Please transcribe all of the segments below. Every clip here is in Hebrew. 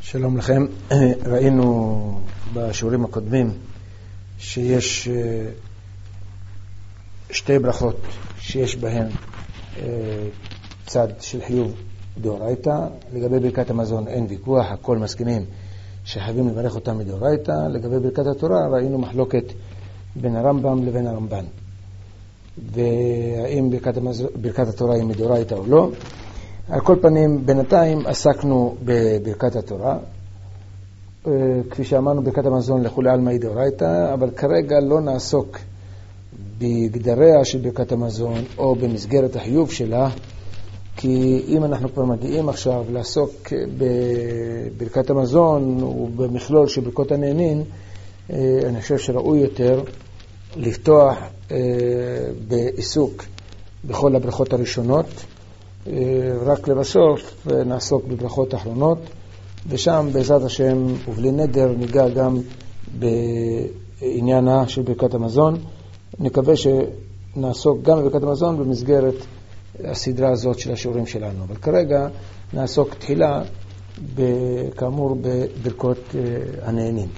שלום לכם. ראינו בשיעורים הקודמים שיש שתי ברכות שיש בהן צד של חיוב דאורייתא. לגבי ברכת המזון אין ויכוח, הכל מסכימים שחייבים לברך אותם מדאורייתא. לגבי ברכת התורה ראינו מחלוקת בין הרמב"ם לבין הרמב"ן, והאם ברכת התורה היא מדאורייתא או לא. על כל פנים, בינתיים עסקנו בברכת התורה. כפי שאמרנו, ברכת המזון לכולי עלמא היא דאורייתא, אבל כרגע לא נעסוק בגדריה של ברכת המזון או במסגרת החיוב שלה, כי אם אנחנו כבר מגיעים עכשיו לעסוק בברכת המזון ובמכלול של ברכות הנהנין, אני חושב שראוי יותר לפתוח בעיסוק בכל הברכות הראשונות, רק לבסוף נעסוק בברכות האחרונות, ושם בעזרת השם ובלי נדר ניגע גם בעניינה של ברכת המזון. נקווה שנעסוק גם בברכת המזון במסגרת הסדרה הזאת של השיעורים שלנו, אבל כרגע נעסוק תחילה כאמור בברכות הנהנין.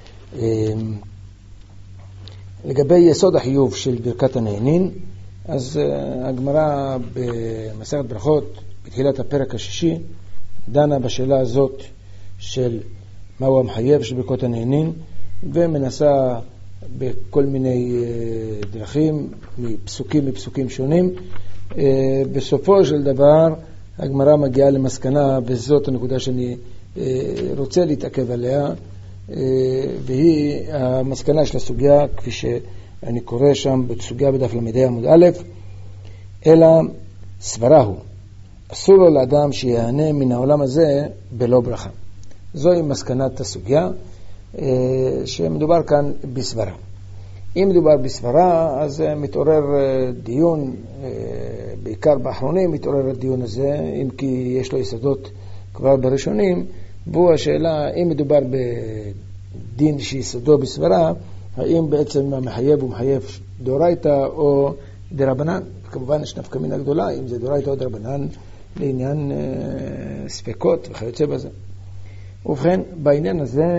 לגבי יסוד החיוב של ברכת הנהנין, אז הגמרא במסכת ברכות בתחילת הפרק השישי דנה בשאלה הזאת של מהו המחייב של ברכות הנהנין, ומנסה בכל מיני דרכים מפסוקים שונים. בסופו של דבר הגמרא מגיעה למסקנה, וזאת הנקודה שאני רוצה להתעכב עליה, והיא המסקנה של הסוגיה כפי שאני קורא שם בסוגיה בדף למדי עמוד א', אלא סברה הוא, אסור לו לאדם שיענה מן העולם הזה בלא ברכה. זוהי מסקנת הסוגיה, שמדובר כאן בסברה. אם מדובר בסברה, אז מתעורר דיון, בעיקר באחרונים מתעורר הדיון הזה, אם כי יש לו יסודות כבר בראשונים, והוא השאלה, אם מדובר בדין שיסודו בסברה, האם בעצם המחייב הוא מחייב דאורייתא או דרבנן. כמובן יש נפקא מינה גדולה, אם זה דאורייתא או דרבנן, לעניין ספקות וכיוצא בזה. ובכן, בעניין הזה,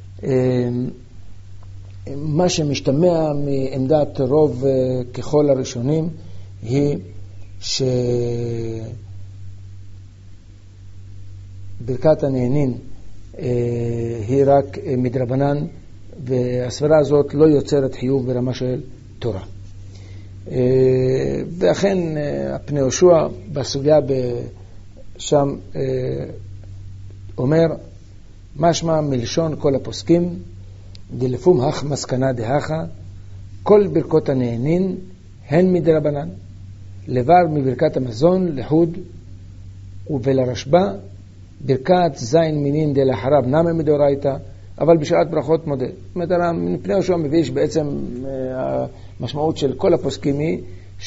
מה שמשתמע מעמדת רוב ככל הראשונים היא שברכת הנהנין היא רק מדרבנן, והסברה הזאת לא יוצרת חיוב ברמה של תורה. ואכן הפני יהושע בסוגיה שם אומר, משמע מלשון כל הפוסקים דלפום הך מסקנה דהכה, כל ברכות הנהנין הן מדרבנן, לבר מברכת המזון לחוד, ולרשב"א ברכת זין מינין דלאחריו נמי מדאורייתא, אבל בשעת ברכות מודה. זאת אומרת, מפני יהושע מביא שבעצם המשמעות של כל הפוסקים היא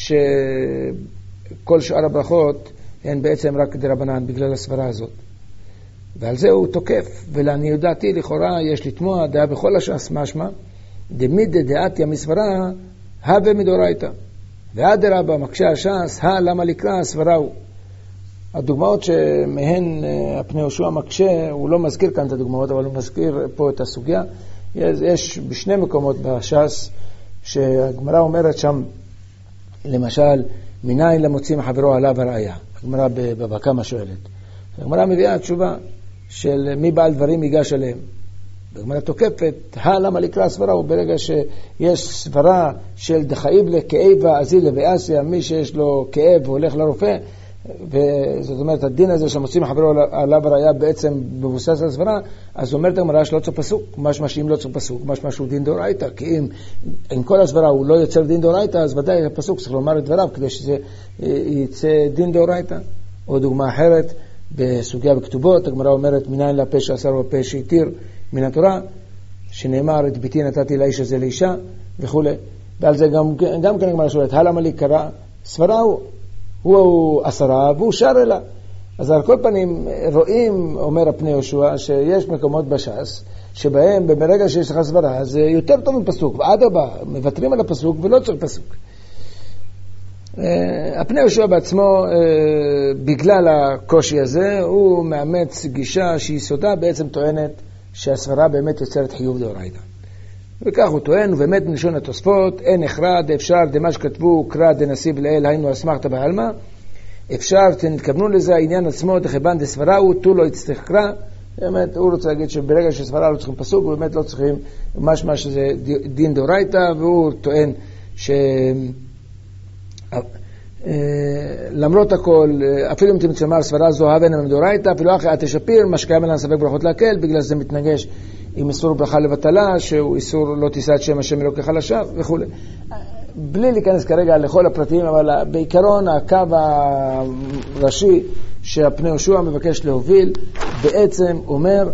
שכל שאר הברכות הן בעצם רק דרבנן בגלל הסברה הזאת. ועל זה הוא תוקף, ולעניות דעתי לכאורה יש לתמוע דעה בכל הש"ס משמע, דמיד דעתיה מסברה, הווה מדאורייתא. ואדרבה מקשה הש"ס, למה לקרא סברה הוא. הדוגמאות שמהן הפני יהושע מקשה, הוא לא מזכיר כאן את הדוגמאות, אבל הוא מזכיר פה את הסוגיה. יש בשני מקומות בש"ס, שהגמרא אומרת שם, למשל, מניין למוצאים חברו עליו הראיה. הגמרא בבבא קמא שואלת. הגמרא מביאה תשובה של מי בעל דברים ייגש עליהם. הגמרא תוקפת, למה לקרא סברה? וברגע שיש סברה של דחאיב לכאבה אזילה ואסיה, מי שיש לו כאב הולך לרופא, וזאת אומרת, הדין הזה שמוצאים חברו עליו הראיה בעצם מבוסס על סברה, אז אומרת הגמרא שלא צריך פסוק, משמע שאם לא צריך פסוק, משמע שהוא דין דאורייתא, כי אם עם כל הסברה הוא לא יוצר דין דאורייתא, אז ודאי הפסוק צריך לומר את דבריו כדי שזה יצא דין דאורייתא. או דוגמה אחרת, בסוגיה בכתובות, הגמרא אומרת, מניין לפה שאסר ופה שהתיר מן התורה, שנאמר, את ביתי נתתי לאיש הזה לאישה, וכו'. ועל זה גם כן הגמרא שואלת, למה לקרא סברה הוא עשרה והוא שר אלה. אז על כל פנים רואים, אומר הפני יהושע, שיש מקומות בש"ס שבהם ברגע שיש לך סברה זה יותר טוב מפסוק, ועד הבא מוותרים על הפסוק ולא צריך פסוק. הפני יהושע בעצמו, בגלל הקושי הזה, הוא מאמץ גישה שיסודה בעצם טוענת שהסברה באמת יוצרת חיוב דאורייתא. וכך הוא טוען, ובאמת מלשון התוספות, אין הכרע דאפשר דמה שכתבו קרא דנסיב לאל, היינו אסמכתא בעלמא, אפשר, תתכוונו לזה, העניין עצמו, דחבן דסברה הוא, תו לא יצטרך קרא, באמת, הוא רוצה להגיד שברגע שסברה לא צריכים פסוק, ובאמת לא צריכים משמע שזה דין דאורייתא, והוא טוען למרות הכל, אפילו אם תמצא אמר סברה זו הבנה מדאורייתא, אפילו אחרי תשפיר, מה שקיים עלינו ספק ברכות להקל, בגלל זה מתנגש עם איסור ברכה לבטלה, שהוא איסור לא תישא את שם השם אלוקיך לשווא וכו'. בלי להיכנס כרגע לכל הפרטים, אבל בעיקרון הקו הראשי שהפני יהושע מבקש להוביל, בעצם אומר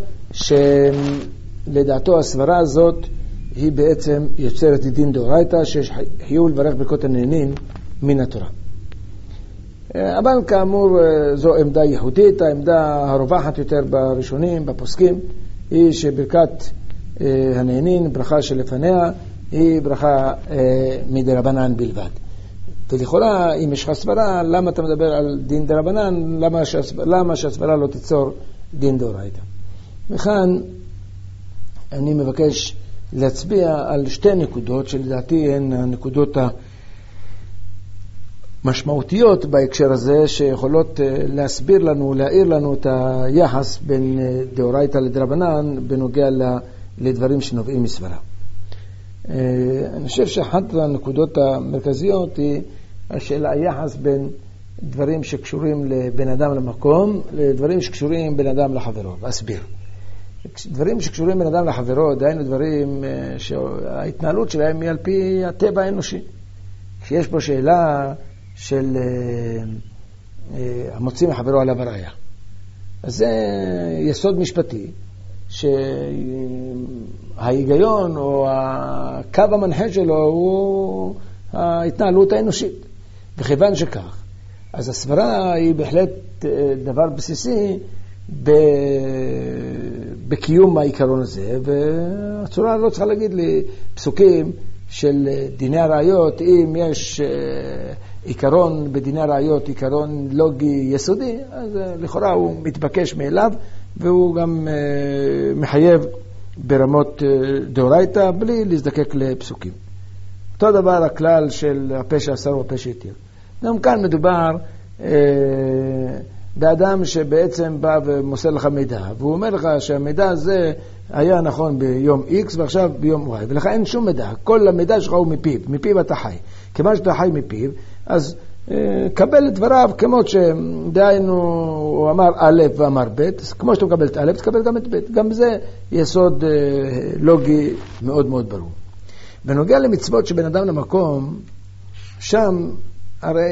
שלדעתו הסברה הזאת היא בעצם יוצרת דין דאורייתא, שיש חיוב לברך ברכות הנהנים מן התורה. אבל כאמור זו עמדה ייחודית, העמדה הרווחת יותר בראשונים, בפוסקים, היא שברכת הנהנין, ברכה שלפניה, היא ברכה מדרבנן בלבד. ולכאורה, אם יש לך סברה, למה אתה מדבר על דין דרבנן? למה שהסברה לא תיצור דין דאורייתא? וכאן אני מבקש להצביע על שתי נקודות, שלדעתי הן הנקודות המשמעותיות בהקשר הזה, שיכולות להסביר לנו, להעיר לנו את היחס בין דאורייתא לדרבנן, בנוגע לדברים שנובעים מסברה. אני חושב שאחת הנקודות המרכזיות היא השאלה, היחס בין דברים שקשורים לבן אדם למקום, לדברים שקשורים בין אדם לחברו. ואסביר. דברים שקשורים בין אדם לחברו, דהיינו דברים שההתנהלות שלהם היא על פי הטבע האנושי. כשיש פה שאלה של המוציא מחברו עליו הראיה. אז זה יסוד משפטי, שההיגיון או הקו המנחה שלו הוא ההתנהלות האנושית. וכיוון שכך, אז הסברה היא בהחלט דבר בסיסי בקיום העיקרון הזה, והצורה לא צריכה להגיד לי פסוקים של דיני הראיות, אם יש עיקרון בדיני הראיות, עיקרון לוגי יסודי, אז לכאורה הוא מתבקש מאליו, והוא גם מחייב ברמות דאורייתא, בלי להזדקק לפסוקים. אותו דבר הכלל של הפה שאסר והפה שהתיר. גם כאן מדובר באדם שבעצם בא ומוסר לך מידע, והוא אומר לך שהמידע הזה היה נכון ביום X ועכשיו ביום Y, ולך אין שום מידע, כל המידע שלך הוא מפיו אתה חי. כיוון שאתה חי מפיו, אז קבל את דבריו כמות שדהיינו הוא אמר א' ואמר ב', כמו שאתה מקבל את א', תקבל גם את ב'. גם זה יסוד לוגי מאוד מאוד ברור. בנוגע למצוות שבין אדם למקום, שם הרי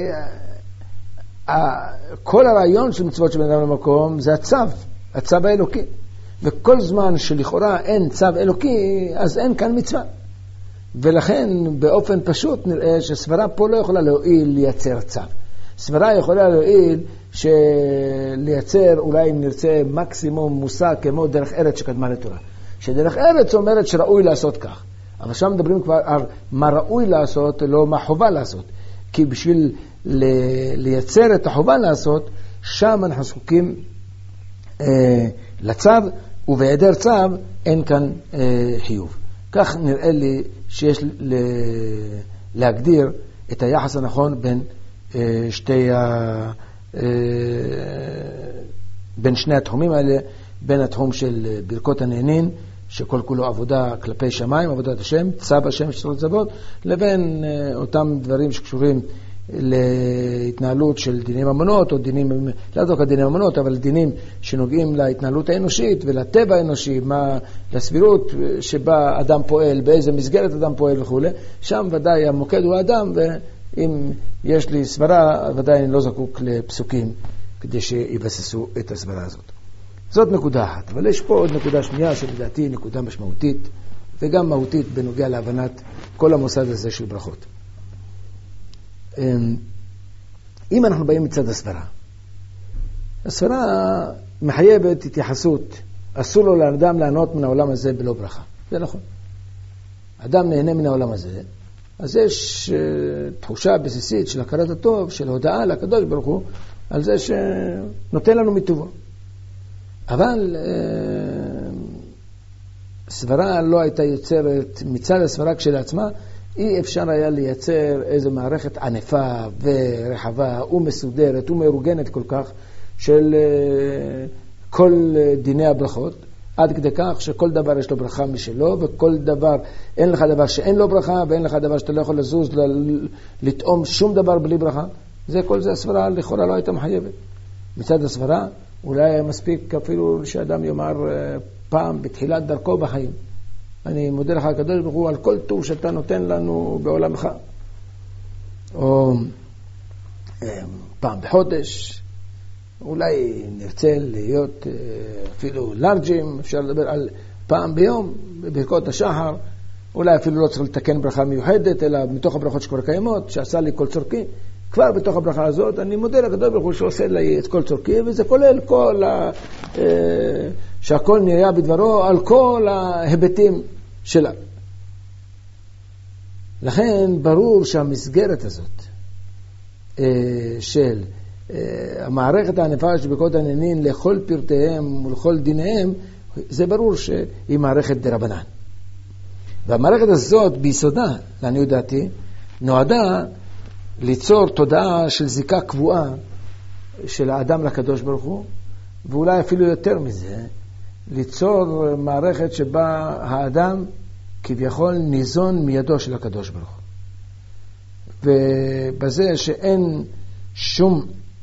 כל הרעיון של מצוות שבין אדם למקום זה הצו האלוקי. וכל זמן שלכאורה אין צו אלוקי, אז אין כאן מצווה. ולכן באופן פשוט נראה שסברה פה לא יכולה להועיל לייצר צו. סברה יכולה להועיל לייצר, אולי אם נרצה מקסימום מושג כמו דרך ארץ שקדמה לתורה. שדרך ארץ אומרת שראוי לעשות כך. אבל שם מדברים כבר על מה ראוי לעשות, לא מה חובה לעשות. כי בשביל לייצר את החובה לעשות, שם אנחנו זקוקים לצו, ובהיעדר צו אין כאן חיוב. כך נראה לי שיש להגדיר את היחס הנכון בין שני התחומים האלה, בין התחום של ברכות הנהנין, שכל כולו עבודה כלפי שמיים, עבודת השם, צו השם שצריך לצוות, לבין אותם דברים שקשורים להתנהלות של דיני ממונות, או דינים, לא דווקא דיני ממונות, אבל דינים שנוגעים להתנהלות האנושית ולטבע האנושי, לסבירות שבה אדם פועל, באיזה מסגרת אדם פועל וכו'. שם ודאי המוקד הוא האדם, ואם יש לי סברה, ודאי אני לא זקוק לפסוקים כדי שיבססו את הסברה הזאת. זאת נקודה אחת, אבל יש פה עוד נקודה שנייה שלדעתי היא נקודה משמעותית, וגם מהותית בנוגע להבנת כל המוסד הזה של ברכות. אם אנחנו באים מצד הסברה, הסברה מחייבת התייחסות, אסור לו לאדם לענות מן העולם הזה בלא ברכה. זה נכון. אדם נהנה מן העולם הזה, אז יש תחושה בסיסית של הכרת הטוב, של הודעה לקדוש ברוך הוא, על זה שנותן לנו מטובו. אבל סברה לא הייתה יוצרת, מצד הסברה כשלעצמה, אי אפשר היה לייצר איזו מערכת ענפה ורחבה ומסודרת ומאורגנת כל כך של כל דיני הברכות, עד כדי כך שכל דבר יש לו ברכה משלו, וכל דבר, אין לך דבר שאין לו ברכה, ואין לך דבר שאתה לא יכול לזוז, לטעום שום דבר בלי ברכה. כל זה הסברה לכאורה לא הייתה מחייבת. מצד הסברה, אולי מספיק אפילו שאדם יאמר פעם בתחילת דרכו בחיים, אני מודה לך הקדוש ברוך הוא על כל טוב שאתה נותן לנו בעולמך. או פעם בחודש, אולי נרצה להיות אפילו לארג'ים, אפשר לדבר על פעם ביום, בברכות השחר, אולי אפילו לא צריך לתקן ברכה מיוחדת, אלא מתוך הברכות שכבר קיימות, שעשה לי כל צורכי. כבר בתוך הברכה הזאת, אני מודה לקדוש ברוך הוא שעושה לי את כל צורכי, וזה כולל שהכל נראה בדברו על כל ההיבטים שלה. לכן ברור שהמסגרת הזאת של המערכת הענפה של ברכות הנהנין לכל פרטיהם ולכל דיניהם, זה ברור שהיא מערכת דרבנן. והמערכת הזאת ביסודה, לעניות דעתי, נועדה ליצור תודעה של זיקה קבועה של האדם לקדוש ברוך הוא, ואולי אפילו יותר מזה, ליצור מערכת שבה האדם כביכול ניזון מידו של הקדוש ברוך הוא. ובזה שאין שום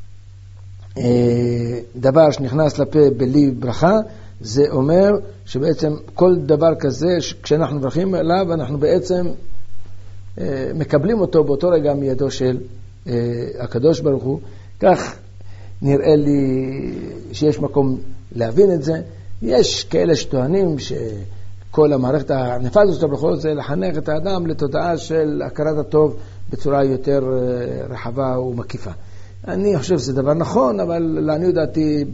דבר שנכנס לפה בלי ברכה, זה אומר שבעצם כל דבר כזה, כשאנחנו מברכים עליו, אנחנו בעצם מקבלים אותו באותו רגע מידו של הקדוש ברוך הוא. כך נראה לי שיש מקום להבין את זה. יש כאלה שטוענים שכל המערכת הענפה הזאת של הברכות זה לחנך את האדם לתודעה של הכרת הטוב בצורה יותר רחבה ומקיפה. אני חושב שזה דבר נכון, אבל לעניות דעתי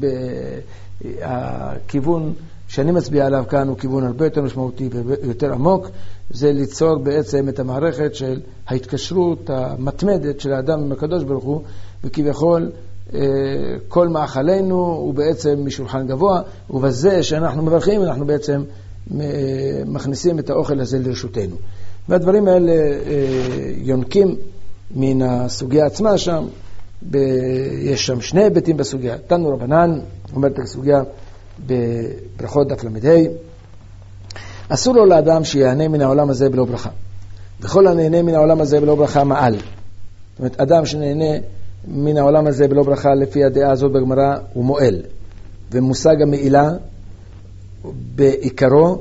הכיוון שאני מצביע עליו כאן הוא כיוון הרבה יותר משמעותי ויותר עמוק. זה ליצור בעצם את המערכת של ההתקשרות המתמדת של האדם עם הקדוש ברוך הוא, וכביכול כל מאכלנו הוא בעצם משולחן גבוה, ובזה שאנחנו מברכים אנחנו בעצם מכניסים את האוכל הזה לרשותנו. והדברים האלה יונקים מן הסוגיה עצמה שם. יש שם שני היבטים בסוגיה. תנו רבנן, אומרת הסוגיה בברכות דף למדה, אסור לו לאדם שיענה מן העולם הזה בלא ברכה. וכל הנהנה מן העולם הזה בלא ברכה מעל. זאת אומרת, אדם שנהנה מן העולם הזה בלא ברכה, לפי הדעה הזאת בגמרא, הוא מועל. ומושג המעילה בעיקרו,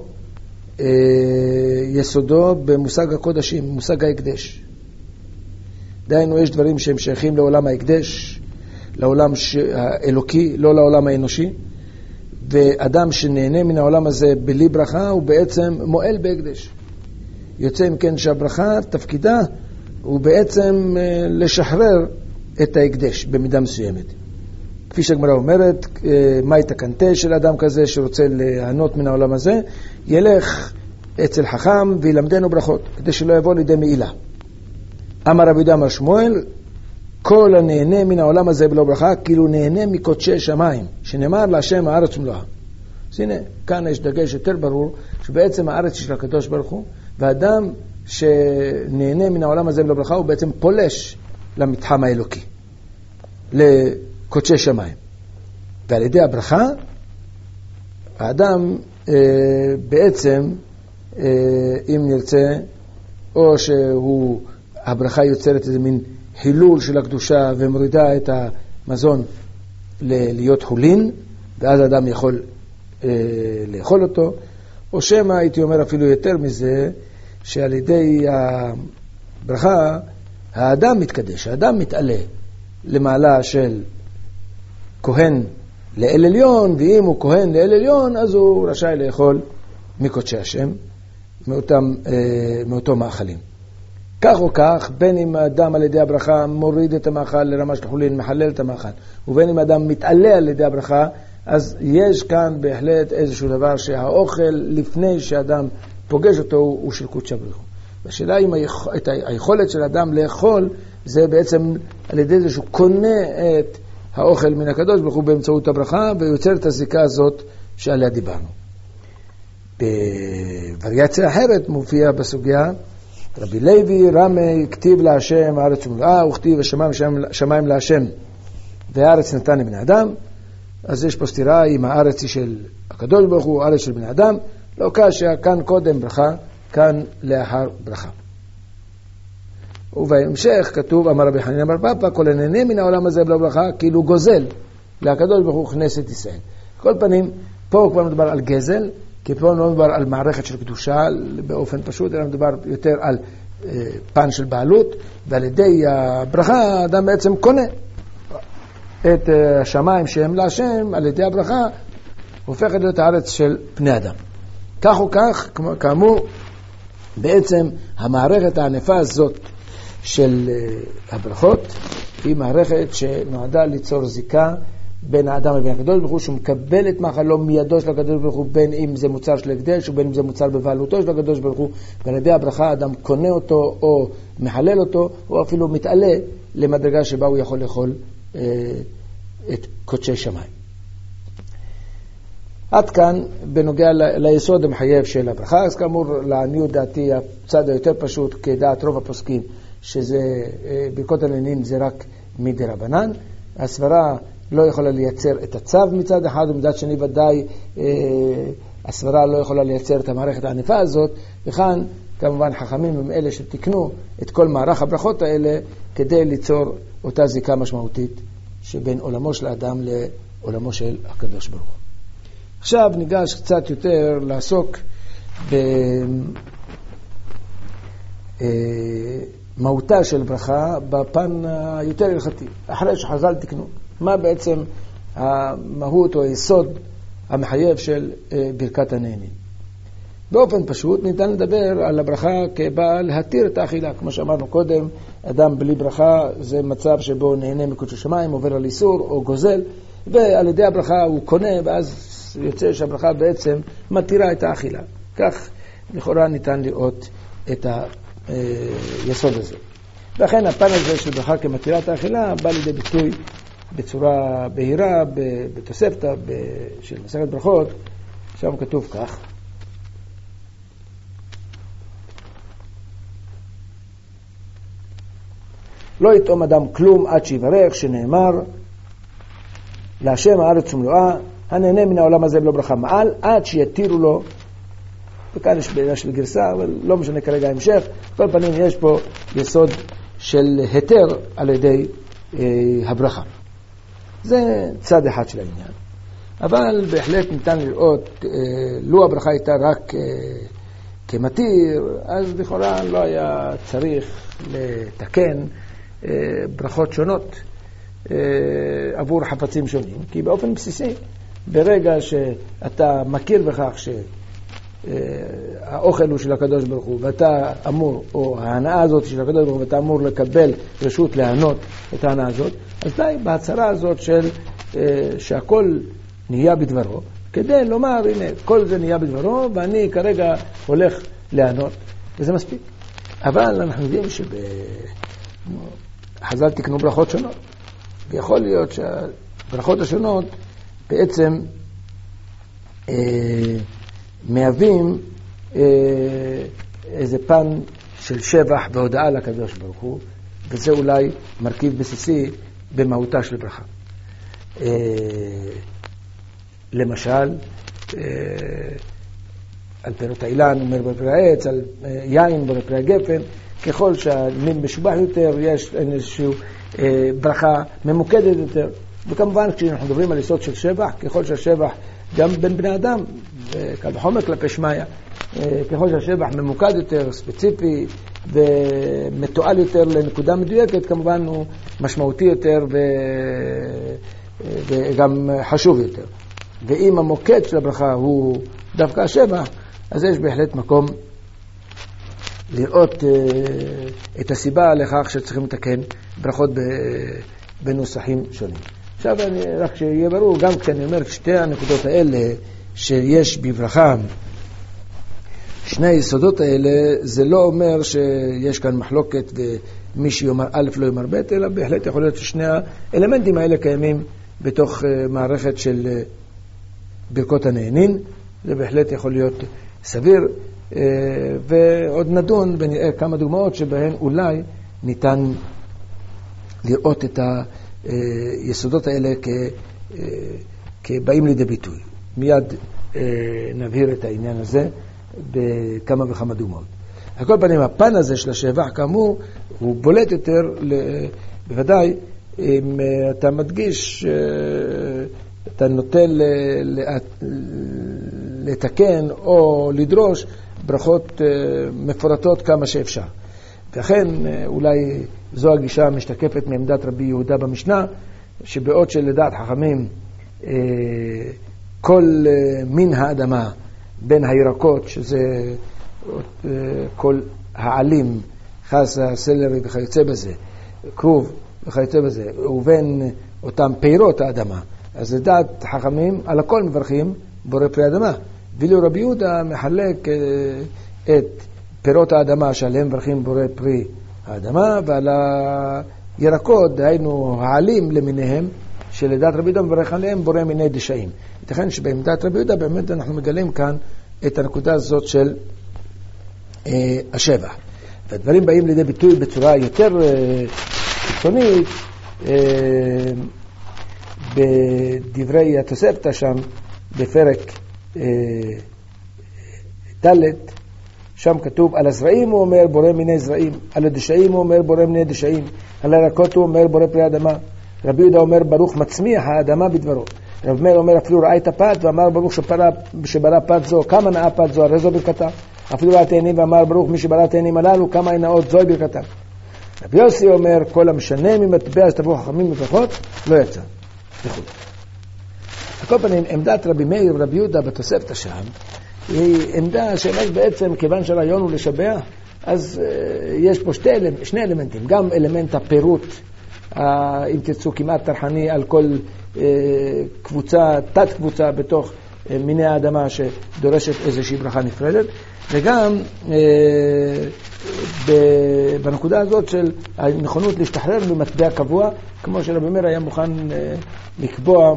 יסודו במושג הקודשים, מושג ההקדש. דהיינו, יש דברים שהם שייכים לעולם ההקדש, לעולם האלוקי, לא לעולם האנושי. ואדם שנהנה מן העולם הזה בלי ברכה, הוא בעצם מועל בהקדש. יוצא אם כן שהברכה, תפקידה, הוא בעצם לשחרר את ההקדש במידה מסוימת. כפי שהגמרא אומרת, מה יתקנתה של אדם כזה שרוצה ליהנות מן העולם הזה, ילך אצל חכם וילמדנו ברכות, כדי שלא יבוא לידי מעילה. אמר רבי יהודה אמר שמואל, כל הנהנה מן העולם הזה בלא ברכה, כאילו נהנה מקודשי שמיים, שנאמר להשם הארץ ומלואה. אז הנה, כאן יש דגש יותר ברור, שבעצם הארץ של הקדוש ברוך הוא, ואדם שנהנה מן העולם הזה בלא ברכה, הוא בעצם פולש למתחם האלוקי, לקודשי שמיים. ועל ידי הברכה, האדם בעצם, אם נרצה, או שהוא, הברכה יוצרת איזה מין הילול של הקדושה ומורידה את המזון להיות חולין, ואז האדם יכול לאכול אותו, או שמה הייתי אומר אפילו יותר מזה, שעל ידי הברכה האדם מתקדש, האדם מתעלה למעלה של כהן לאל עליון, ואם הוא כהן לאל עליון, אז הוא רשאי לאכול מקודשי השם, מאותו מאכלים. כך או כך, בין אם האדם על ידי הברכה מוריד את המאכל לרמה של חולין, מחלל את המאכל, ובין אם האדם מתעלה על ידי הברכה, אז יש כאן בהחלט איזשהו דבר שהאוכל לפני שאדם פוגש אותו הוא של קודשא בריך הוא. והשאלה אם היכולת של האדם לאכול, זה בעצם על ידי זה שהוא קונה את האוכל מן הקדוש ברוך הוא באמצעות הברכה, ויוצר את הזיקה הזאת שעליה דיברנו. בווריאציה אחרת מופיע בסוגיה, רבי לוי רמי כתיב להשם הארץ ומלואה, וכתיב השמיים להשם והארץ נתן לבני אדם. אז יש פה סתירה אם הארץ היא של הקדוש ברוך הוא, הארץ של בני אדם, לא קשה, כאן קודם ברכה, כאן לאחר ברכה. ובהמשך כתוב, אמר רבי חנינא בר פפא, כל הנהנה מן העולם הזה בלא ברכה, כאילו גוזל להקדוש ברוך הוא כנסת ישראל. כל פנים, פה כבר מדובר על גזל, כי פה לא מדובר על מערכת של קדושה באופן פשוט, אלא מדובר יותר על פן של בעלות, ועל ידי הברכה האדם בעצם קונה את השמיים שהם להשם, על ידי הברכה הופכת להיות הארץ של פני אדם. כך או כך, כאמור, בעצם המערכת הענפה הזאת של הברכות היא מערכת שנועדה ליצור זיקה בין האדם לבין הקדוש ברוך הוא, שהוא מקבל את מאכלו מידו של הקדוש ברוך הוא, בין אם זה מוצר של הקדש ובין אם זה מוצר בבעלותו של הקדוש ברוך הוא, ועל ידי הברכה האדם קונה אותו או מחלל אותו או אפילו מתעלה למדרגה שבה הוא יכול לאכול את קודשי שמיים. עד כאן בנוגע ליסוד המחייב של הברכה. אז כאמור, לעניות דעתי הצד היותר פשוט כדעת רוב הפוסקים, שזה ברכות הנהנים זה רק מדרבנן. הסברה לא יכולה לייצר את הצו מצד אחד, ומצד שני ודאי הסברה לא יכולה לייצר את המערכת הענפה הזאת, וכאן כמובן חכמים הם אלה שתקנו את כל מערך הברכות האלה כדי ליצור אותה זיקה משמעותית שבין עולמו של האדם לעולמו של הקדוש ברוך הוא. עכשיו ניגש קצת יותר לעסוק במהותה של ברכה בפן היותר הלכתי, אחרי שחז"ל תקנו. מה בעצם המהות או היסוד המחייב של ברכת הנהנים? באופן פשוט ניתן לדבר על הברכה כבאה להתיר את האכילה. כמו שאמרנו קודם, אדם בלי ברכה זה מצב שבו נהנה מקודש השמיים, עובר על איסור או גוזל, ועל ידי הברכה הוא קונה, ואז יוצא שהברכה בעצם מתירה את האכילה. כך לכאורה ניתן לראות את היסוד הזה. ואכן הפן הזה של ברכה כמתירת האכילה בא לידי ביטוי בצורה בהירה בתוספתא של מסכת ברכות. שם כתוב כך: לא יטעום אדם כלום עד שיברך, שנאמר להשם הארץ ומלואה, הנהנה מן העולם הזה בלא ברכה מעל, עד שיתירו לו. וכאן יש בעיה של גרסה, אבל לא משנה כרגע ההמשך. כל פנים יש פה יסוד של היתר על ידי הברכה. זה צד אחד של העניין. אבל בהחלט ניתן לראות, לו הברכה הייתה רק כמתיר, אז לכאורה לא היה צריך לתקן ברכות שונות עבור חפצים שונים, כי באופן בסיסי, ברגע שאתה מכיר בכך שהאוכל הוא של הקדוש ברוך הוא, ואתה אמור, או ההנאה הזאת של הקדוש ברוך הוא, ואתה אמור לקבל רשות להנות את ההנאה הזאת, אז די בהצהרה הזאת של שהכל נהיה בדברו, כדי לומר, הנה, כל זה נהיה בדברו, ואני כרגע הולך להנות, וזה מספיק. אבל אנחנו יודעים שבחז"ל תקנו ברכות שונות, ויכול להיות שהברכות השונות בעצם מהווים איזה פן של שבח והודעה לקדוש ברוך הוא, וזה אולי מרכיב בסיסי במהותה של ברכה. למשל, על פירות האילן אומר בפרי העץ, על יין בפרי הגפן, ככל שהמין משובח יותר, יש איזושהי ברכה ממוקדת יותר. וכמובן, כשאנחנו מדברים על יסוד של שבח, ככל שהשבח גם בין בני אדם, קל וחומר כלפי שמיא, ככל שהשבח ממוקד יותר, ספציפי ומתועל יותר לנקודה מדויקת, כמובן הוא משמעותי יותר וגם חשוב יותר. ואם המוקד של הברכה הוא דווקא השבח, אז יש בהחלט מקום לראות את הסיבה לכך שצריכים לתקן ברכות בנוסחים שונים. עכשיו רק שיהיה ברור, גם כשאני אומר שתי הנקודות האלה שיש בברכה שני היסודות האלה, זה לא אומר שיש כאן מחלוקת ומי שיאמר א' לא יאמר ב', אלא בהחלט יכול להיות ששני האלמנטים האלה קיימים בתוך מערכת של ברכות הנהנין. זה בהחלט יכול להיות סביר, ועוד נדון ונראה כמה דוגמאות שבהן אולי ניתן לראות את היסודות האלה כבאים לידי ביטוי. מיד נבהיר את העניין הזה בכמה וכמה דוגמאות. על כל פנים, הפן הזה של השבח, כאמור, הוא בולט יותר, בוודאי, אם אתה מדגיש, אתה נוטה לתקן או לדרוש ברכות מפורטות כמה שאפשר. ולכן, אולי זו הגישה המשתקפת מעמדת רבי יהודה במשנה, שבעוד שלדעת חכמים, כל מין האדמה בין הירקות, שזה כל העלים, חסה, סלרי וכיוצא בזה, כרוב וכיוצא בזה, ובין אותם פירות האדמה, אז לדעת חכמים על הכל מברכים בורא פרי האדמה. ואילו רבי יהודה מחלק את פירות האדמה שעליהם מברכים בורא פרי האדמה, ועל הירקות, דהיינו העלים למיניהם, שלדעת רבי יהודה מברך עליהם בורא מיני דשאים. ייתכן שבעמדת רבי יהודה באמת אנחנו מגלים כאן את הנקודה הזאת של השבח. והדברים באים לידי ביטוי בצורה יותר חיצונית בדברי התוספתא שם בפרק ד', שם כתוב על הזרעים הוא אומר בורא מיני זרעים, על הדשאים הוא אומר בורא מיני דשאים, על הירקות הוא אומר בורא פרי האדמה. רבי יהודה אומר ברוך מצמיח האדמה בדברו. רב מאיר אומר אפילו ראה את הפת ואמר ברוך שברא פת זו, כמה נאה פת זו, הרי זו ברכתה. אפילו ראה תאנים ואמר ברוך מי שברא תאנים הללו, כמה נאות זוהי ברכתה. רבי יוסי אומר כל המשנה ממטבע שתבוא חכמים מברכות לא יצא. וכו'. על כל פנים, עמדת רבי מאיר ורבי יהודה בתוספתא שם היא עמדה שאומרת בעצם כיוון שהרעיון הוא לשבח, אז יש פה שני אלמנטים, גם אלמנט הפירוט, אם תרצו כמעט טרחני על כל קבוצה, תת קבוצה בתוך מיני האדמה שדורשת איזושהי ברכה נפרדת, וגם בנקודה הזאת של הנכונות להשתחרר במטבע קבוע, כמו שרבי מאיר היה מוכן לקבוע,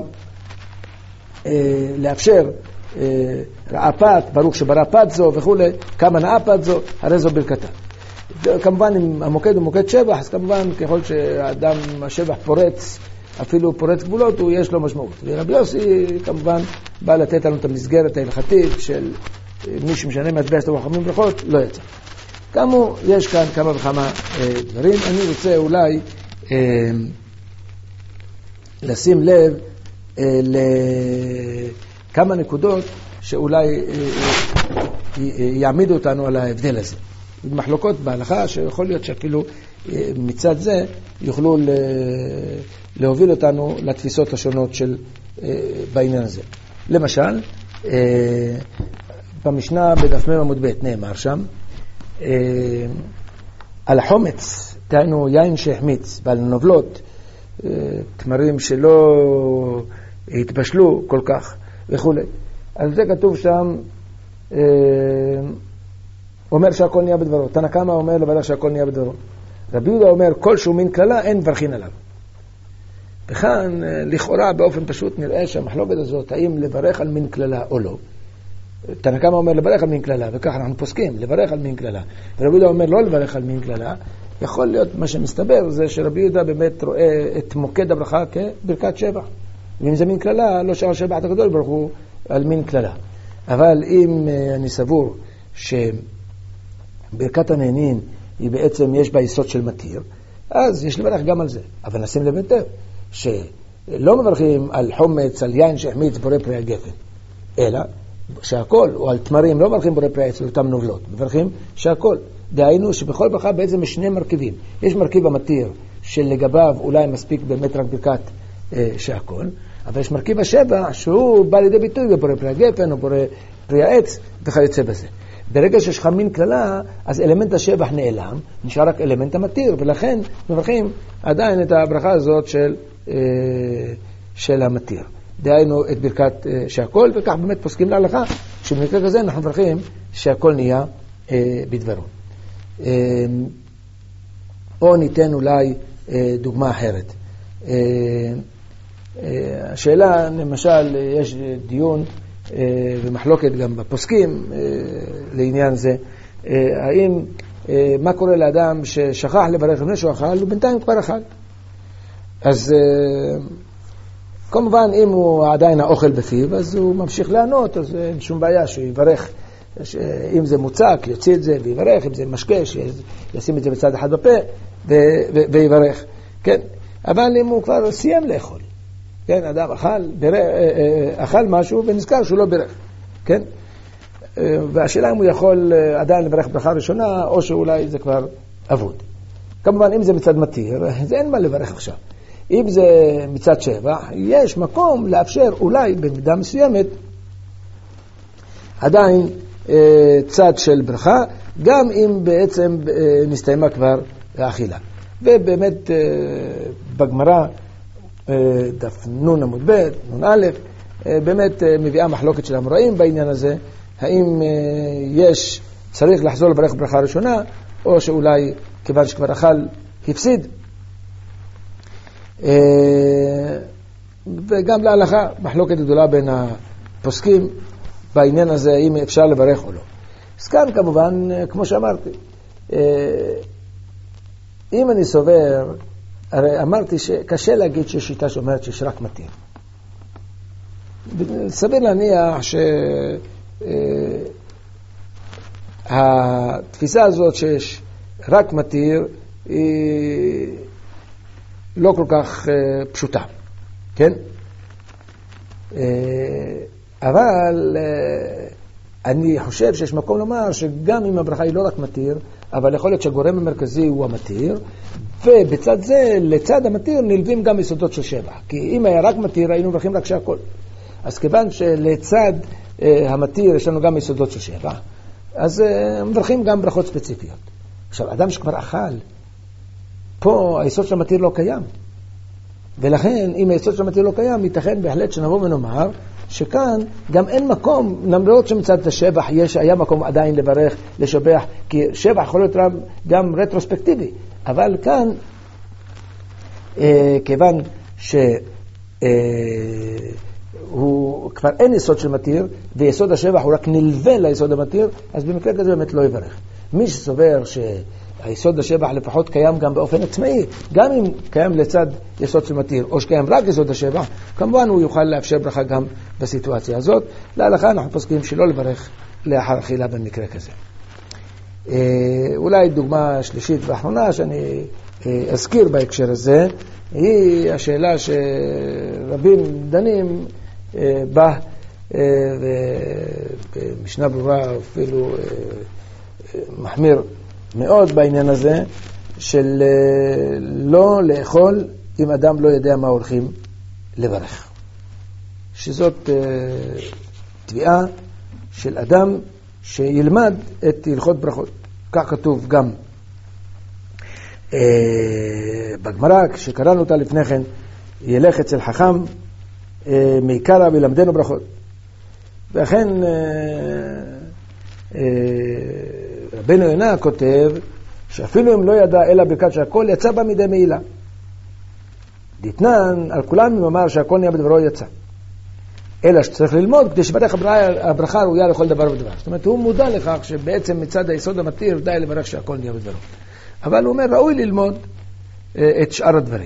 לאפשר ראה פת, ברוך שברא פת זו וכו', כמה נאה פת זו, הרי זו ברכתה. כמובן אם המוקד הוא מוקד שבח, אז כמובן ככל שהאדם השבח פורץ, אפילו פורץ גבולות, הוא יש לו משמעות. ורבי יוסי כמובן בא לתת לנו את המסגרת ההלכתית של מי שמשנה מטבע שתבוא חכמים ברכות, לא יצא. כאמור, יש כאן כמה וכמה דברים. אני רוצה אולי לשים לב לכמה נקודות שאולי יעמידו אותנו על ההבדל הזה. מחלוקות בהלכה שיכול להיות שאפילו מצד זה יוכלו להוביל אותנו לתפיסות השונות של בעניין הזה. למשל, במשנה בדף מ' עמוד ב' נאמר שם, על החומץ, תהיינו יין שהחמיץ, ועל נובלות, תמרים שלא התבשלו כל כך וכו'. על זה כתוב שם, אומר שהכל נהיה בדברו. תנא קמא אומר לברך שהכל נהיה בדברו. רבי יהודה אומר כל שהוא מין כללה אין מברכין עליו. וכאן לכאורה באופן פשוט נראה שהמחלוקת הזאת האם לברך על מין כללה או לא. תנא קמא אומר לברך על מין כללה, וכך אנחנו פוסקים לברך על מין כללה. ורבי יהודה אומר לא לברך על מין כללה. יכול להיות מה שמסתבר זה שרבי יהודה באמת רואה את מוקד הברכה כברכת שבח. ואם זה מין כללה לא שאר שבח הגדול ברוך הוא על מין כללה. אבל אם אני סבור שברכת הנהנין היא בעצם יש בה יסוד של מתיר, אז יש לברך גם על זה. אבל נשים לב היטב שלא מברכים על חומץ, על יין שהחמיץ בורא פרי הגפן, אלא שהכל, או על תמרים, לא מברכים בורא פרי אצל אותם נובלות, מברכים שהכל. דהיינו שבכל ברכה בעצם יש שני מרכיבים. יש מרכיב המתיר שלגביו אולי מספיק באמת רק ברכת שהכל, אבל יש מרכיב השבח שהוא בא לידי ביטוי בבורא פרי הגפן או בורא פרי העץ וכיוצא בזה. ברגע שיש לך מין כללה, אז אלמנט השבח נעלם, נשאר רק אלמנט המתיר, ולכן מברכים עדיין את הברכה הזאת של המתיר. דהיינו את ברכת שהכל, וכך באמת פוסקים להלכה, שבמקרה כזה אנחנו מברכים שהכל נהיה בדברו. או ניתן אולי דוגמה אחרת. השאלה, למשל, יש דיון ומחלוקת גם בפוסקים לעניין זה, האם, מה קורה לאדם ששכח לברך לפני שהוא אכל, ובינתיים כבר אכל. אז כמובן, אם הוא עדיין האוכל בפיו, אז הוא ממשיך לענות, אז אין שום בעיה שהוא יברך. אם זה מוצק, יוציא את זה ויברך, אם זה משקה, שישים את זה בצד אחד בפה ויברך. כן? אבל אם הוא כבר סיים לאכול, כן? אדם אכל משהו ונזכר שהוא לא ברך. כן? והשאלה אם הוא יכול עדיין לברך ברכה ראשונה, או שאולי זה כבר אבוד. כמובן, אם זה מצד מתיר, זה אין מה לברך עכשיו. אם זה מצד שבח, יש מקום לאפשר אולי במידה מסוימת עדיין צד של ברכה, גם אם בעצם נסתיימה כבר האכילה. ובאמת בגמרא, דף נון עמוד ב', נון א', באמת מביאה מחלוקת של האמוראים בעניין הזה, האם צריך לחזור לברך ברכה ראשונה, או שאולי כיוון שכבר אכל הפסיד. וגם להלכה, מחלוקת גדולה בין הפוסקים בעניין הזה, האם אפשר לברך או לא. אז כאן כמובן, כמו שאמרתי, אם אני סובר, הרי אמרתי שקשה להגיד שיש שיטה שאומרת שיש רק מתיר. סביר להניח שהתפיסה הזאת שיש רק מתיר היא לא כל כך פשוטה, כן? אבל אני חושב שיש מקום לומר שגם אם הברכה היא לא רק מתיר, אבל יכול להיות שהגורם המרכזי הוא המתיר, ובצד זה, לצד המתיר, נלווים גם יסודות של שבח. כי אם היה רק מתיר, היינו מברכים רק שהכל. אז כיוון שלצד המתיר יש לנו גם יסודות של שבח, אז מברכים גם ברכות ספציפיות. עכשיו, אדם שכבר אכל, פה היסוד של המתיר לא קיים. ולכן, אם היסוד של המתיר לא קיים, ייתכן בהחלט שנבוא ונאמר, שכאן גם אין מקום, למרות שמצד השבח היה מקום עדיין לברך, לשבח, כי שבח יכול להיות גם רטרוספקטיבי, אבל כאן, כיוון שהוא כבר אין יסוד של מתיר, ויסוד השבח הוא רק נלווה ליסוד המתיר, אז במקרה כזה באמת לא יברך. מי שסובר היסוד השבח לפחות קיים גם באופן עצמאי, גם אם קיים לצד יסוד של מתיר, או שקיים רק יסוד השבח, כמובן הוא יוכל לאפשר ברכה גם בסיטואציה הזאת. להלכה אנחנו פוסקים שלא לברך לאחר אכילה במקרה כזה. אולי דוגמה שלישית ואחרונה שאני אזכיר בהקשר הזה, היא השאלה שרבים דנים בה, ומשנה ברורה אפילו מחמיר מאוד בעניין הזה, של לא לאכול אם אדם לא יודע מה הולכים לברך. שזאת תביעה של אדם שילמד את הלכות ברכות. כך כתוב גם בגמרא, כשקראנו אותה לפני כן, ילך אצל חכם מעיקרא וילמדנו ברכות. ואכן רבנו יונה כותב שאפילו אם לא ידע אלא ברכת שהכל יצא בה מידי מעילה. דתנן על כולם אם אמר שהכל נהיה בדברו יצא. אלא שצריך ללמוד כדי שבדרך הברכה ראויה לכל דבר ודבר. זאת אומרת, הוא מודע לכך שבעצם מצד היסוד המתיר די לברך שהכל נהיה בדברו. אבל הוא אומר, ראוי ללמוד את שאר הדברים.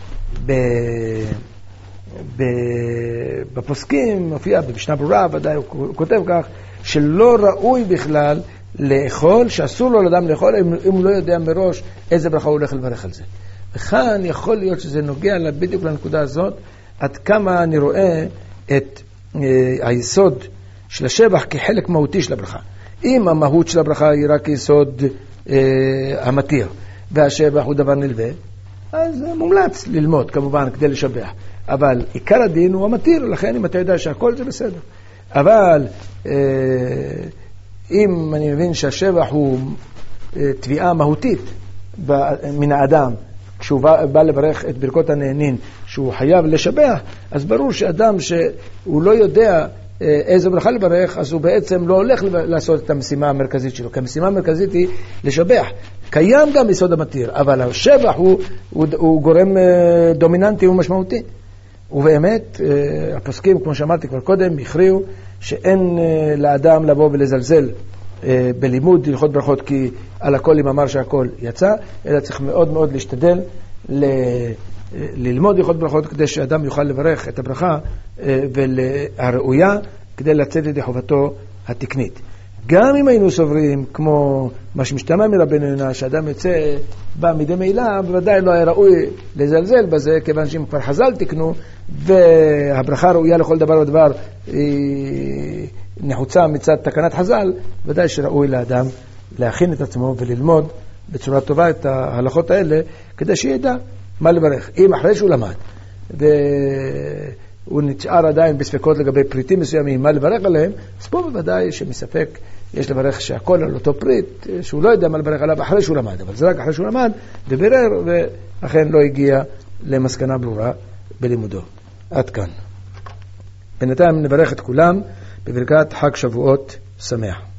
בפוסקים, מופיע במשנה ברורה, ודאי הוא כותב כך, שלא ראוי בכלל לאכול, שאסור לו לאדם לאכול, אם הוא לא יודע מראש איזה ברכה הוא הולך לברך על זה. וכאן יכול להיות שזה נוגע בדיוק לנקודה הזאת, עד כמה אני רואה את היסוד של השבח כחלק מהותי של הברכה. אם המהות של הברכה היא רק יסוד המתיר, והשבח הוא דבר נלווה, אז מומלץ ללמוד כמובן כדי לשבח. אבל עיקר הדין הוא המתיר, לכן אם אתה יודע שהכל זה בסדר. אבל אם אני מבין שהשבח הוא תביעה מהותית מן האדם, כשהוא בא לברך את ברכות הנהנין, שהוא חייב לשבח, אז ברור שאדם שהוא לא יודע איזו ברכה לברך, אז הוא בעצם לא הולך לעשות את המשימה המרכזית שלו, כי המשימה המרכזית היא לשבח. קיים גם יסוד המתיר, אבל השבח הוא גורם דומיננטי ומשמעותי. ובאמת, הפוסקים, כמו שאמרתי כבר קודם, הכריעו שאין לאדם לבוא ולזלזל בלימוד הלכות ברכות, כי על הכל אם אמר שהכל יצא, אלא צריך מאוד מאוד להשתדל ללמוד הלכות ברכות כדי שאדם יוכל לברך את הברכה והראויה כדי לצאת ידי חובתו התקנית. גם אם היינו סוברים, כמו מה שמשתמע מרבנו יונה, שאדם יוצא בא מדי מילה, בוודאי לא היה ראוי לזלזל בזה, כיוון שאם כבר חז"ל תקנו, והברכה ראויה לכל דבר ודבר נחוצה מצד תקנת חז"ל, ודאי שראוי לאדם להכין את עצמו וללמוד בצורה טובה את ההלכות האלה, כדי שידע מה לברך. אם אחרי שהוא למד, והוא נשאר עדיין בספקות לגבי פריטים מסוימים, מה לברך עליהם, אז פה בוודאי שמספק יש לברך שהכל על אותו פריט, שהוא לא יודע מה לברך עליו אחרי שהוא למד, אבל זה רק אחרי שהוא למד, וברר, ואכן לא הגיע למסקנה ברורה בלימודו. עד כאן. בינתיים נברך את כולם בברכת חג שבועות שמח.